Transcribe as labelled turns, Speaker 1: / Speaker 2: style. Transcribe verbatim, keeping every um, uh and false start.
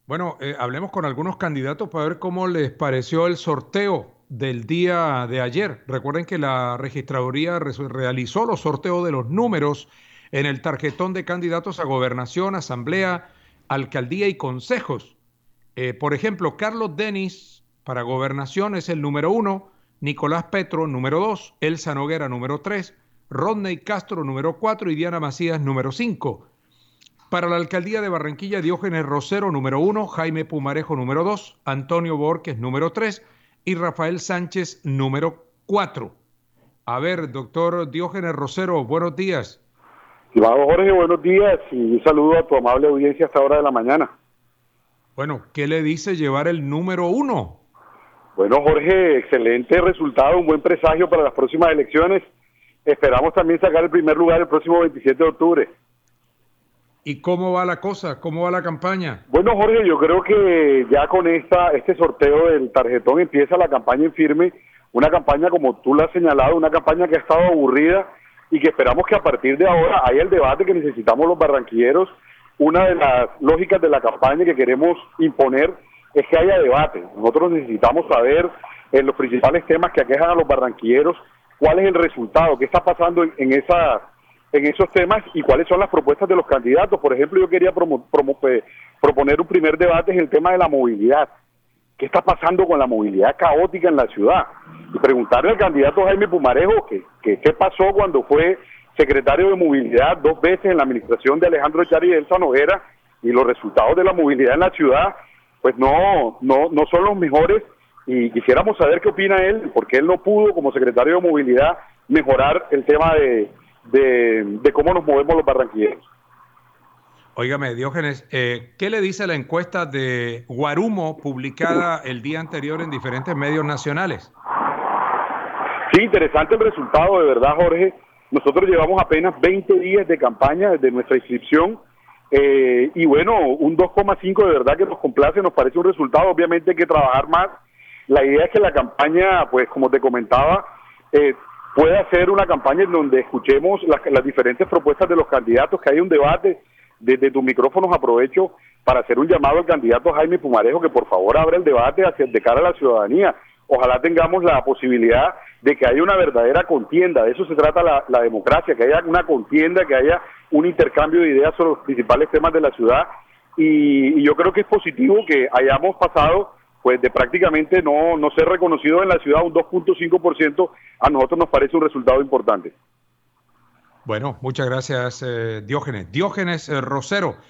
Speaker 1: Bueno, eh, hablemos con algunos candidatos para ver cómo les pareció el sorteo del día de ayer. Recuerden que la registraduría resu- realizó los sorteos de los números en el tarjetón de candidatos a gobernación, asamblea, alcaldía y consejos. Eh, por ejemplo, Carlos Denis para gobernación es el número uno, Nicolás Petro número dos, Elsa Noguera número tres, Rodney Castro número cuatro y Diana Macías número cinco. Para la alcaldía de Barranquilla, Diógenes Rosero, número uno, Jaime Pumarejo, número dos, Antonio Borges, número tres, y Rafael Sánchez, número cuatro. A ver, doctor Diógenes Rosero, buenos días.
Speaker 2: Estimado Jorge, buenos días y un saludo a tu amable audiencia a esta hora de la mañana.
Speaker 1: Bueno, ¿qué le dice llevar el número uno?
Speaker 2: Bueno, Jorge, excelente resultado, un buen presagio para las próximas elecciones. Esperamos también sacar el primer lugar el próximo veintisiete de octubre.
Speaker 1: ¿Y cómo va la cosa? ¿Cómo va la campaña?
Speaker 2: Bueno, Jorge, yo creo que ya con esta este sorteo del tarjetón empieza la campaña en firme, una campaña como tú la has señalado, una campaña que ha estado aburrida y que esperamos que a partir de ahora haya el debate que necesitamos los barranquilleros. Una de las lógicas de la campaña que queremos imponer es que haya debate. Nosotros necesitamos saber en los principales temas que aquejan a los barranquilleros cuál es el resultado, qué está pasando en, en esa en esos temas y cuáles son las propuestas de los candidatos. Por ejemplo, yo quería promo, promo, eh, proponer un primer debate en el tema de la movilidad. ¿Qué está pasando con la movilidad caótica en la ciudad? Y preguntarle al candidato Jaime Pumarejo que, que, qué pasó cuando fue secretario de movilidad dos veces en la administración de Alejandro Char y Elsa Noguera, y los resultados de la movilidad en la ciudad pues no, no, no son los mejores, y quisiéramos saber qué opina él, porque él no pudo como secretario de movilidad mejorar el tema de, de, de cómo nos movemos los barranquilleros.
Speaker 1: Óigame, Diógenes, eh, ¿qué le dice la encuesta de Guarumo publicada el día anterior en diferentes medios nacionales?
Speaker 2: Sí, interesante el resultado, de verdad, Jorge. Nosotros llevamos apenas veinte días de campaña desde nuestra inscripción, eh, y bueno, un dos coma cinco de verdad que nos complace, nos parece un resultado. Obviamente hay que trabajar más. La idea es que la campaña, pues como te comentaba, eh, pueda ser una campaña en donde escuchemos las, las diferentes propuestas de los candidatos, que haya un debate. Desde tus micrófonos aprovecho para hacer un llamado al candidato Jaime Pumarejo que por favor abra el debate hacia, de cara a la ciudadanía. Ojalá tengamos la posibilidad de que haya una verdadera contienda, de eso se trata la, la democracia, que haya una contienda, que haya un intercambio de ideas sobre los principales temas de la ciudad, y, y yo creo que es positivo que hayamos pasado pues de prácticamente no, no ser reconocido en la ciudad un dos punto cinco por ciento, a nosotros nos parece un resultado importante.
Speaker 1: Bueno, muchas gracias, eh, Diógenes. Diógenes eh, Rosero.